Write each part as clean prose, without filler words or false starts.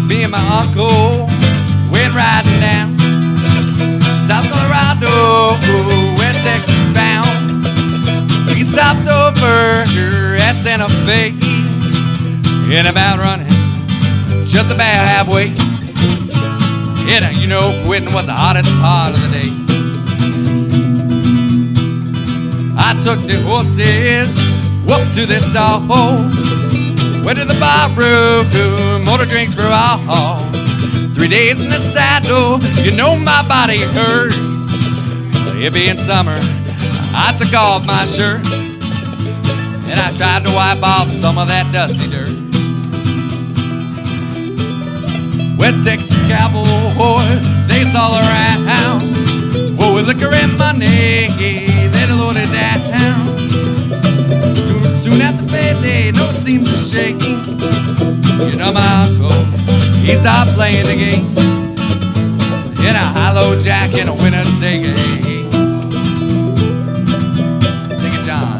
Me and my uncle went riding down South Colorado, West Texas bound. We stopped over at Santa Fe and about running just about halfway. Yeah, you know, quitting was the hottest part of the day. I took the horses up to the stalls, went to the bar room, ordered drinks for all. 3 days in the saddle, you know my body hurt. It being summer, I took off my shirt and I tried to wipe off some of that dusty dirt. West Texas cowboys, they's all around. Well, with liquor and money, they'd load it down. Soon after payday, no it seems to shake. You know my uncle, he stopped playing the game in a high-low jack and a winner take it. Take it, John.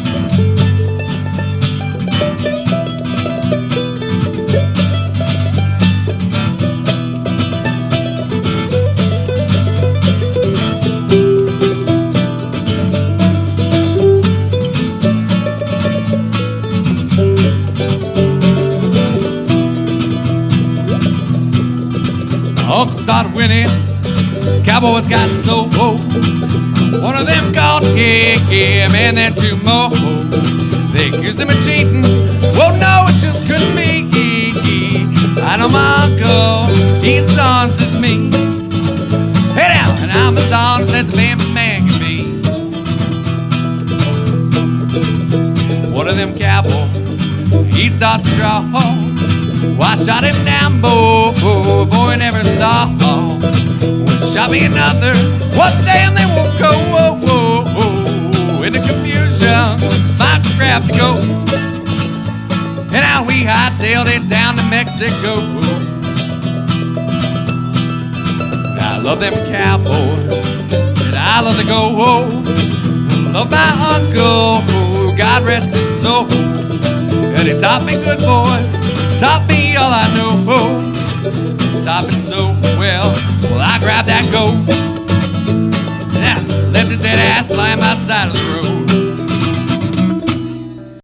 Uncle started winning, cowboys got so old. One of them called him and then two more. They accused him of cheating, well no it just couldn't be. I know my uncle, he's as honest as me. Hey now, and I'm as honest as a man can be. One of them cowboys, he started to draw. Well, I shot him down, boy, never saw. Well, shot me another, what damn they won't go. In the confusion, my crap to go. And now we hightailed it down to Mexico. I love them cowboys, said I love to go. Love my uncle, God rest his soul. And he taught me good boy, taught me all I know. Taught me so well, I grabbed that goat. Now, left his dead ass lying by the side of the road.